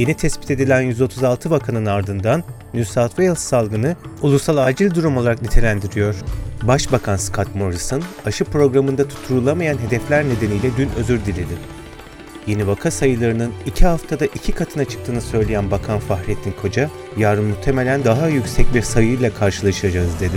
yeni tespit edilen 136 vakanın ardından New South Wales salgını ulusal acil durum olarak nitelendiriyor. Başbakan Scott Morrison, aşı programında tutturulamayan hedefler nedeniyle dün özür diledi. Yeni vaka sayılarının 2 haftada 2 katına çıktığını söyleyen Bakan Fahrettin Koca, yarın muhtemelen daha yüksek bir sayıyla karşılaşacağız dedi.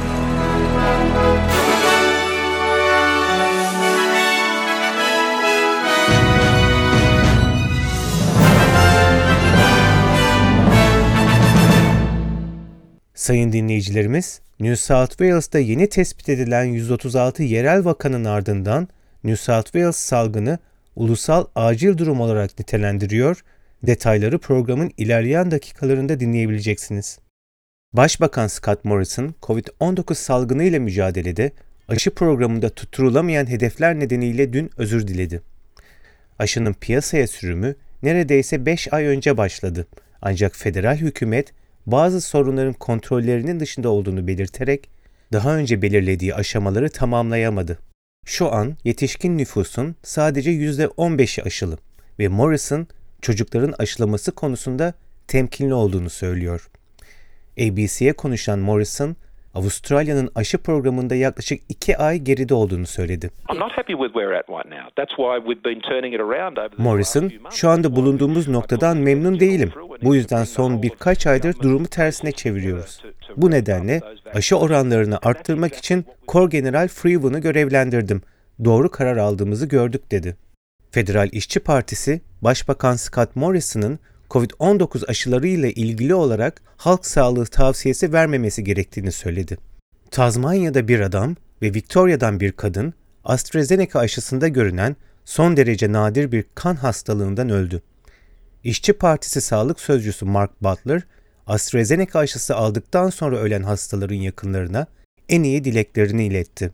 Sayın dinleyicilerimiz, New South Wales'ta yeni tespit edilen 136 yerel vakanın ardından New South Wales salgını ulusal acil durum olarak nitelendiriyor, detayları programın ilerleyen dakikalarında dinleyebileceksiniz. Başbakan Scott Morrison, COVID-19 salgını ile mücadelede aşı programında tutturulamayan hedefler nedeniyle dün özür diledi. Aşının piyasaya sürümü neredeyse 5 ay önce başladı, ancak federal hükümet bazı sorunların kontrollerinin dışında olduğunu belirterek daha önce belirlediği aşamaları tamamlayamadı. Şu an yetişkin nüfusun sadece %15'i aşılı ve Morrison çocukların aşılaması konusunda temkinli olduğunu söylüyor. ABC'ye konuşan Morrison, Avustralya'nın aşı programında yaklaşık 2 ay geride olduğunu söyledi. Morrison, şu anda bulunduğumuz noktadan memnun değilim. Bu yüzden son birkaç aydır durumu tersine çeviriyoruz. Bu nedenle aşı oranlarını arttırmak için Korgeneral Freeman'ı görevlendirdim. Doğru karar aldığımızı gördük dedi. Federal İşçi Partisi, Başbakan Scott Morrison'ın COVID-19 aşıları ile ilgili olarak halk sağlığı tavsiyesi vermemesi gerektiğini söyledi. Tazmanya'da bir adam ve Victoria'dan bir kadın, AstraZeneca aşısında görünen son derece nadir bir kan hastalığından öldü. İşçi Partisi Sağlık Sözcüsü Mark Butler, AstraZeneca aşısı aldıktan sonra ölen hastaların yakınlarına en iyi dileklerini iletti.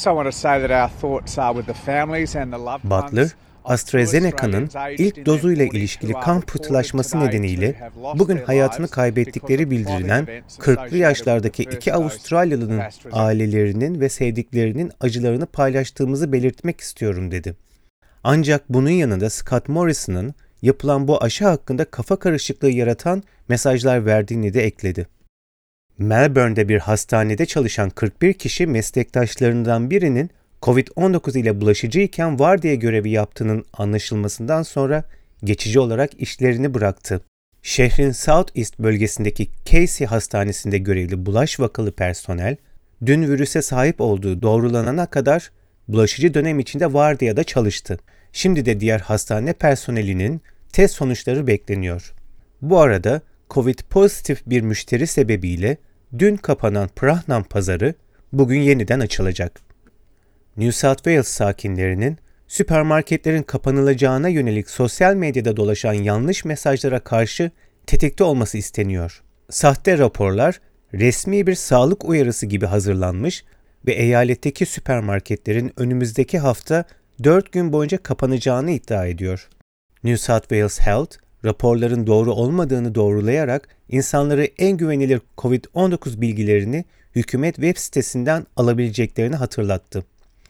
Butler, AstraZeneca'nın ilk dozuyla ilişkili kan pıhtılaşması nedeniyle bugün hayatını kaybettikleri bildirilen 40'lı yaşlardaki 2 Avustralyalı'nın ailelerinin ve sevdiklerinin acılarını paylaştığımızı belirtmek istiyorum dedi. Ancak bunun yanında Scott Morrison'ın yapılan bu aşı hakkında kafa karışıklığı yaratan mesajlar verdiğini de ekledi. Melbourne'de bir hastanede çalışan 41 kişi meslektaşlarından birinin COVID-19 ile bulaşıcıyken vardiya görevi yaptığının anlaşılmasından sonra geçici olarak işlerini bıraktı. Şehrin South East bölgesindeki Casey Hastanesi'nde görevli bulaş vakalı personel, dün virüse sahip olduğu doğrulanana kadar bulaşıcı dönem içinde vardiyada çalıştı. Şimdi de diğer hastane personelinin test sonuçları bekleniyor. Bu arada COVID pozitif bir müşteri sebebiyle dün kapanan Prahnam pazarı bugün yeniden açılacak. New South Wales sakinlerinin süpermarketlerin kapanılacağına yönelik sosyal medyada dolaşan yanlış mesajlara karşı tetikte olması isteniyor. Sahte raporlar resmi bir sağlık uyarısı gibi hazırlanmış ve eyaletteki süpermarketlerin önümüzdeki hafta 4 gün boyunca kapanacağını iddia ediyor. New South Wales Health, raporların doğru olmadığını doğrulayarak insanları en güvenilir COVID-19 bilgilerini hükümet web sitesinden alabileceklerini hatırlattı.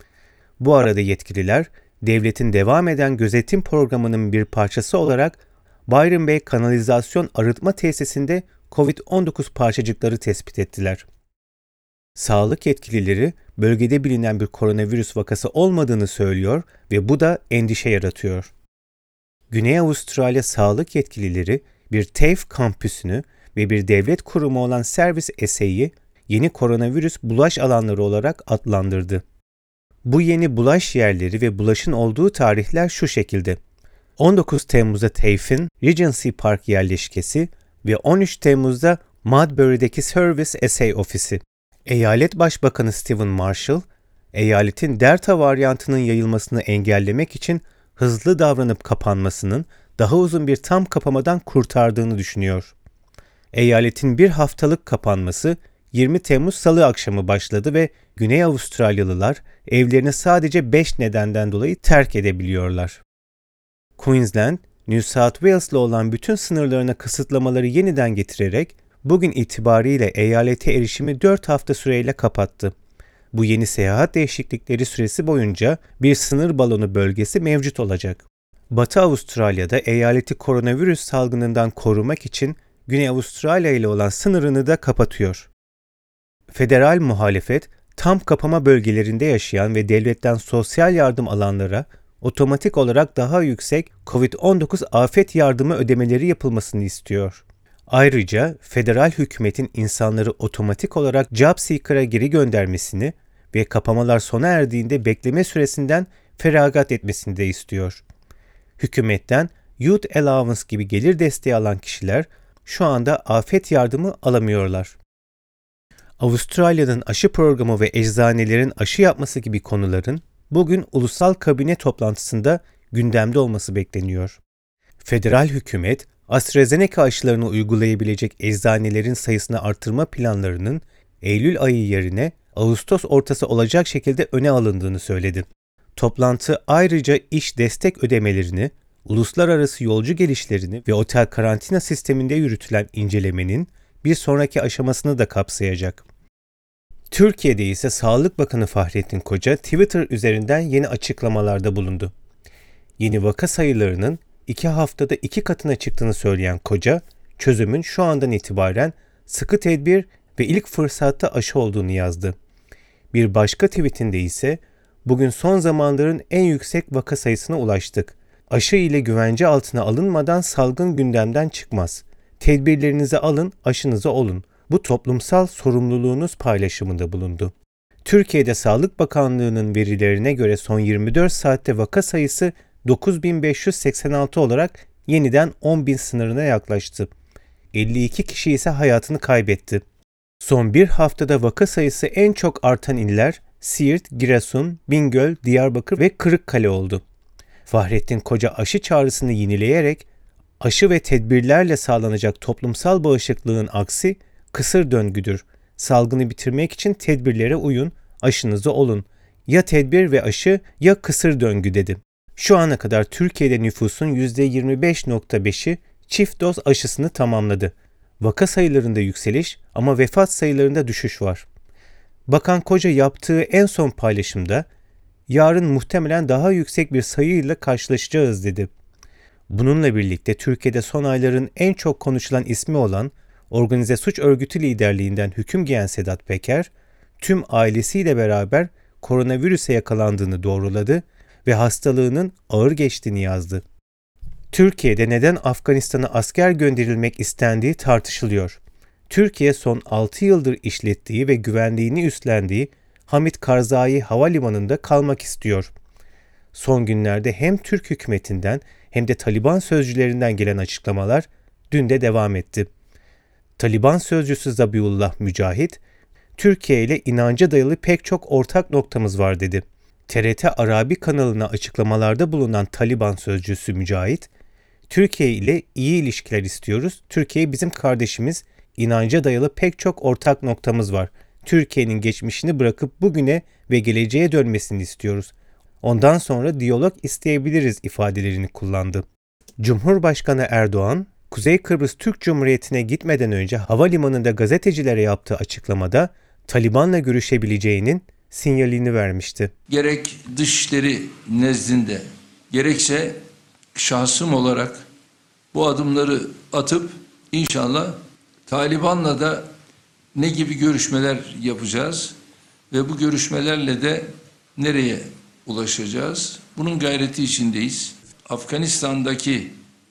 Bu arada yetkililer, devletin devam eden gözetim programının bir parçası olarak Byron Bay Kanalizasyon Arıtma Tesisinde COVID-19 parçacıkları tespit ettiler. Sağlık yetkilileri bölgede bilinen bir koronavirüs vakası olmadığını söylüyor ve bu da endişe yaratıyor. Güney Avustralya sağlık yetkilileri bir TAFE kampüsünü ve bir devlet kurumu olan Service SA'yı yeni koronavirüs bulaş alanları olarak adlandırdı. Bu yeni bulaş yerleri ve bulaşın olduğu tarihler şu şekilde. 19 Temmuz'da TAFE'in Regency Park yerleşkesi ve 13 Temmuz'da Mudbury'deki Service SA ofisi. Eyalet Başbakanı Stephen Marshall, eyaletin Delta varyantının yayılmasını engellemek için hızlı davranıp kapanmasının daha uzun bir tam kapamadan kurtardığını düşünüyor. Eyaletin bir haftalık kapanması 20 Temmuz Salı akşamı başladı ve Güney Avustralyalılar evlerini sadece 5 nedenden dolayı terk edebiliyorlar. Queensland, New South Wales'la olan bütün sınırlarına kısıtlamaları yeniden getirerek bugün itibariyle eyalete erişimi 4 hafta süreyle kapattı. Bu yeni seyahat değişiklikleri süresi boyunca bir sınır balonu bölgesi mevcut olacak. Batı Avustralya'da eyaleti koronavirüs salgınından korumak için Güney Avustralya ile olan sınırını da kapatıyor. Federal muhalefet, tam kapama bölgelerinde yaşayan ve devletten sosyal yardım alanlara otomatik olarak daha yüksek COVID-19 afet yardımı ödemeleri yapılmasını istiyor. Ayrıca federal hükümetin insanları otomatik olarak job seeker'a geri göndermesini ve kapamalar sona erdiğinde bekleme süresinden feragat etmesini de istiyor. Hükümetten Youth Allowance gibi gelir desteği alan kişiler şu anda afet yardımı alamıyorlar. Avustralya'nın aşı programı ve eczanelerin aşı yapması gibi konuların bugün ulusal kabine toplantısında gündemde olması bekleniyor. Federal hükümet, AstraZeneca aşılarını uygulayabilecek eczanelerin sayısını artırma planlarının Eylül ayı yerine Ağustos ortası olacak şekilde öne alındığını söyledi. Toplantı ayrıca iş destek ödemelerini, uluslararası yolcu gelişlerini ve otel karantina sisteminde yürütülen incelemenin bir sonraki aşamasını da kapsayacak. Türkiye'de ise Sağlık Bakanı Fahrettin Koca Twitter üzerinden yeni açıklamalarda bulundu. Yeni vaka sayılarının 2 haftada 2 katına çıktığını söyleyen Koca, çözümün şu andan itibaren sıkı tedbir ve ilk fırsatta aşı olduğunu yazdı. Bir başka tweetinde ise bugün son zamanların en yüksek vaka sayısına ulaştık. Aşı ile güvence altına alınmadan salgın gündemden çıkmaz. Tedbirlerinizi alın, aşınızı olun. Bu toplumsal sorumluluğunuz paylaşımında bulundu. Türkiye'de Sağlık Bakanlığı'nın verilerine göre son 24 saatte vaka sayısı 9.586 olarak yeniden 10.000 sınırına yaklaştı. 52 kişi ise hayatını kaybetti. Son bir haftada vaka sayısı en çok artan iller Siirt, Giresun, Bingöl, Diyarbakır ve Kırıkkale oldu. Fahrettin Koca aşı çağrısını yineleyerek aşı ve tedbirlerle sağlanacak toplumsal bağışıklığın aksi kısır döngüdür. Salgını bitirmek için tedbirlere uyun, aşınızı olun. Ya tedbir ve aşı ya kısır döngü dedi. Şu ana kadar Türkiye'de nüfusun %25.5'i çift doz aşısını tamamladı. Vaka sayılarında yükseliş ama vefat sayılarında düşüş var. Bakan Koca yaptığı en son paylaşımda, yarın muhtemelen daha yüksek bir sayıyla karşılaşacağız dedi. Bununla birlikte Türkiye'de son ayların en çok konuşulan ismi olan organize suç örgütü liderliğinden hüküm giyen Sedat Peker, tüm ailesiyle beraber koronavirüse yakalandığını doğruladı ve hastalığının ağır geçtiğini yazdı. Türkiye'de neden Afganistan'a asker gönderilmek istendiği tartışılıyor. Türkiye son 6 yıldır işlettiği ve güvenliğini üstlendiği Hamid Karzai Havalimanı'nda kalmak istiyor. Son günlerde hem Türk hükümetinden hem de Taliban sözcülerinden gelen açıklamalar dün de devam etti. Taliban sözcüsü Zabiullah Mücahit, Türkiye ile inanca dayalı pek çok ortak noktamız var dedi. TRT Arabi kanalına açıklamalarda bulunan Taliban sözcüsü Mücahit, Türkiye ile iyi ilişkiler istiyoruz. Türkiye bizim kardeşimiz, inanca dayalı pek çok ortak noktamız var. Türkiye'nin geçmişini bırakıp bugüne ve geleceğe dönmesini istiyoruz. Ondan sonra diyalog isteyebiliriz ifadelerini kullandı. Cumhurbaşkanı Erdoğan, Kuzey Kıbrıs Türk Cumhuriyeti'ne gitmeden önce havalimanında gazetecilere yaptığı açıklamada Taliban'la görüşebileceğinin sinyalini vermişti. Gerek dışişleri nezdinde, gerekse şahsım olarak bu adımları atıp inşallah Taliban'la da ne gibi görüşmeler yapacağız ve bu görüşmelerle de nereye ulaşacağız? Bunun gayreti içindeyiz. Afganistan'daki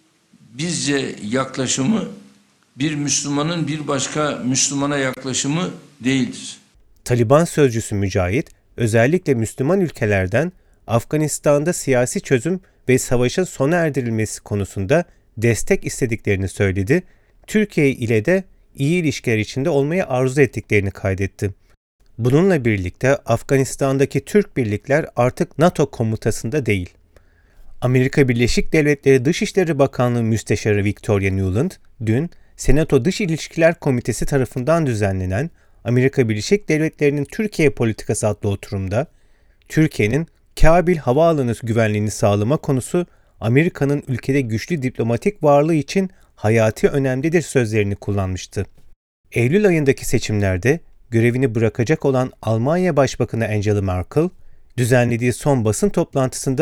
bizce yaklaşımı bir Müslümanın bir başka Müslümana yaklaşımı değildir. Taliban sözcüsü Mücahit, özellikle Müslüman ülkelerden Afganistan'da siyasi çözüm ve savaşın sona erdirilmesi konusunda destek istediklerini söyledi. Türkiye ile de iyi ilişkiler içinde olmayı arzu ettiklerini kaydetti. Bununla birlikte Afganistan'daki Türk birlikler artık NATO komutasında değil. Amerika Birleşik Devletleri Dışişleri Bakanlığı Müsteşarı Victoria Nuland, dün Senato Dış İlişkiler Komitesi tarafından düzenlenen Amerika Birleşik Devletleri'nin Türkiye Politikası adlı oturumda, Türkiye'nin Kabil Havaalanı güvenliğini sağlama konusu Amerika'nın ülkede güçlü diplomatik varlığı için hayati önemlidir sözlerini kullanmıştı. Eylül ayındaki seçimlerde görevini bırakacak olan Almanya Başbakanı Angela Merkel, düzenlediği son basın toplantısında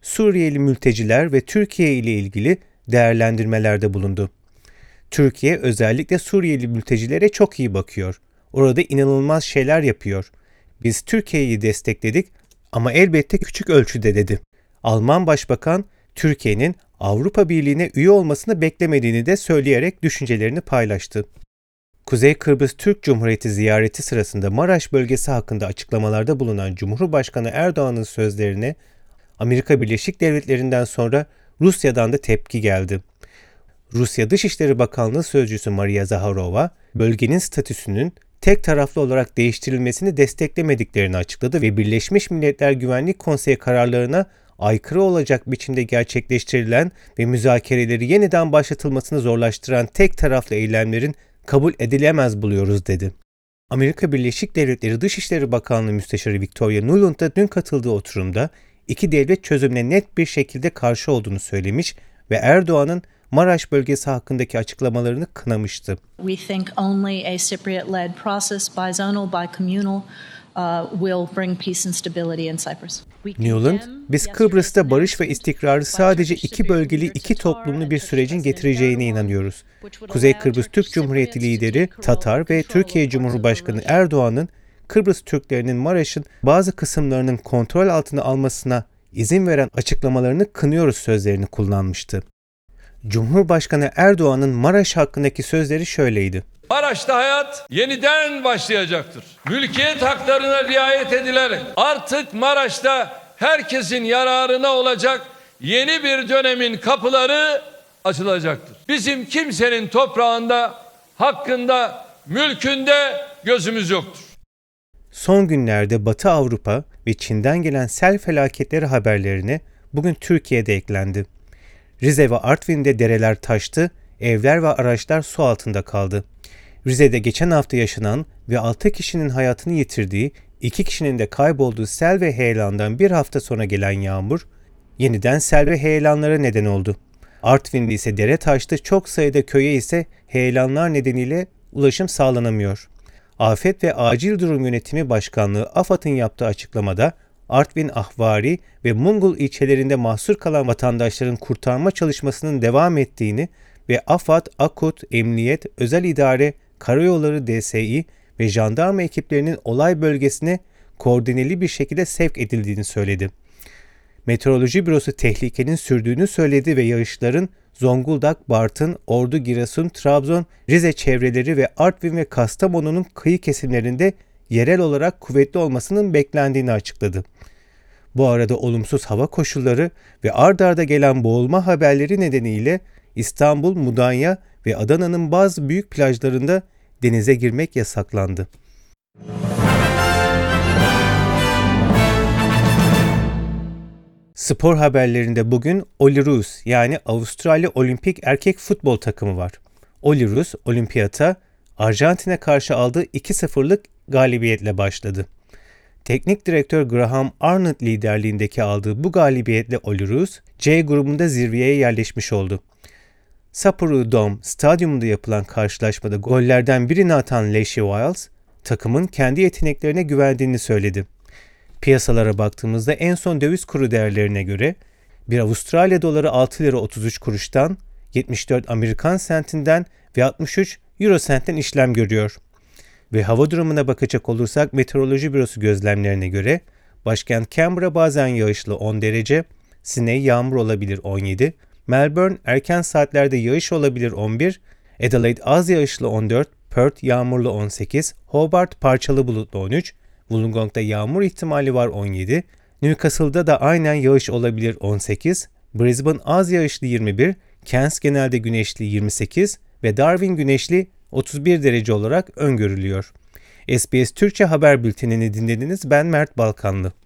Suriyeli mülteciler ve Türkiye ile ilgili değerlendirmelerde bulundu. Türkiye özellikle Suriyeli mültecilere çok iyi bakıyor. Orada inanılmaz şeyler yapıyor. Biz Türkiye'yi destekledik ama elbette küçük ölçüde dedi. Alman Başbakan Türkiye'nin Avrupa Birliği'ne üye olmasını beklemediğini de söyleyerek düşüncelerini paylaştı. Kuzey Kıbrıs Türk Cumhuriyeti ziyareti sırasında Maraş bölgesi hakkında açıklamalarda bulunan Cumhurbaşkanı Erdoğan'ın sözlerine Amerika Birleşik Devletleri'nden sonra Rusya'dan da tepki geldi. Rusya Dışişleri Bakanlığı Sözcüsü Maria Zaharova, bölgenin statüsünün tek taraflı olarak değiştirilmesini desteklemediklerini açıkladı ve Birleşmiş Milletler Güvenlik Konseyi kararlarına aykırı olacak biçimde gerçekleştirilen ve müzakereleri yeniden başlatılmasını zorlaştıran tek taraflı eylemlerin kabul edilemez buluyoruz dedi. Amerika Birleşik Devletleri Dışişleri Bakanlığı Müsteşarı Victoria Nuland da dün katıldığı oturumda iki devlet çözümüne net bir şekilde karşı olduğunu söylemiş ve Erdoğan'ın Maraş bölgesi hakkındaki açıklamalarını kınamıştı. We think only a Cypriot-led process, bizonal, bicommunal, will bring peace and stability in Cyprus. Nuland, biz Kıbrıs'ta barış ve istikrarı sadece iki bölgeli, iki toplumlu bir sürecin getireceğine inanıyoruz. Kuzey Kıbrıs Türk Cumhuriyeti lideri Tatar ve Türkiye Cumhurbaşkanı Erdoğan'ın Kıbrıs Türklerinin Maraş'ın bazı kısımlarının kontrol altına almasına izin veren açıklamalarını kınıyoruz sözlerini kullanmıştı. Cumhurbaşkanı Erdoğan'ın Maraş hakkındaki sözleri şöyleydi. Maraş'ta hayat yeniden başlayacaktır. Mülkiyet haklarına riayet edilerek artık Maraş'ta herkesin yararına olacak yeni bir dönemin kapıları açılacaktır. Bizim kimsenin toprağında, hakkında, mülkünde gözümüz yoktur. Son günlerde Batı Avrupa ve Çin'den gelen sel felaketleri haberlerine bugün Türkiye'de eklendi. Rize ve Artvin'de dereler taştı, evler ve araçlar su altında kaldı. Rize'de geçen hafta yaşanan ve 6 kişinin hayatını yitirdiği, 2 kişinin de kaybolduğu sel ve heyelandan bir hafta sonra gelen yağmur, yeniden sel ve heyelanlara neden oldu. Artvin'de ise dere taştı, çok sayıda köye ise heyelanlar nedeniyle ulaşım sağlanamıyor. Afet ve Acil Durum Yönetimi Başkanlığı AFAD'ın yaptığı açıklamada, Artvin, Ahvari ve Mungul ilçelerinde mahsur kalan vatandaşların kurtarma çalışmasının devam ettiğini ve AFAD, AKUT, Emniyet, Özel İdare, Karayolları DSİ ve jandarma ekiplerinin olay bölgesine koordineli bir şekilde sevk edildiğini söyledi. Meteoroloji Bürosu tehlikenin sürdüğünü söyledi ve yağışların Zonguldak, Bartın, Ordu, Giresun, Trabzon, Rize çevreleri ve Artvin ve Kastamonu'nun kıyı kesimlerinde yerel olarak kuvvetli olmasının beklendiğini açıkladı. Bu arada olumsuz hava koşulları ve ard arda gelen boğulma haberleri nedeniyle İstanbul, Mudanya ve Adana'nın bazı büyük plajlarında denize girmek yasaklandı. Spor haberlerinde bugün Olyroos yani Avustralya Olimpik Erkek Futbol takımı var. Olyroos olimpiyata Arjantin'e karşı aldığı 2-0'lık galibiyetle başladı. Teknik direktör Graham Arnold liderliğindeki aldığı bu galibiyetle Olyroos C grubunda zirveye yerleşmiş oldu. Sapporo Dome stadyumunda yapılan karşılaşmada gollerden birini atan Leslie Wiles, takımın kendi yeteneklerine güvendiğini söyledi. Piyasalara baktığımızda en son döviz kuru değerlerine göre bir Avustralya doları 6 lira 33 kuruştan, 74 Amerikan sentinden ve 63 Euro sentten işlem görüyor. Ve hava durumuna bakacak olursak Meteoroloji Bürosu gözlemlerine göre başkent Canberra bazen yağışlı 10 derece, Sydney yağmur olabilir 17, Melbourne erken saatlerde yağış olabilir 11, Adelaide az yağışlı 14, Perth yağmurlu 18, Hobart parçalı bulutlu 13, Wollongong'da yağmur ihtimali var 17, Newcastle'da da aynen yağış olabilir 18, Brisbane az yağışlı 21, Cairns genelde güneşli 28 ve Darwin güneşli 31 derece olarak öngörülüyor. SBS Türkçe Haber Bülteni'ni dinlediniz. Ben Mert Balkanlı.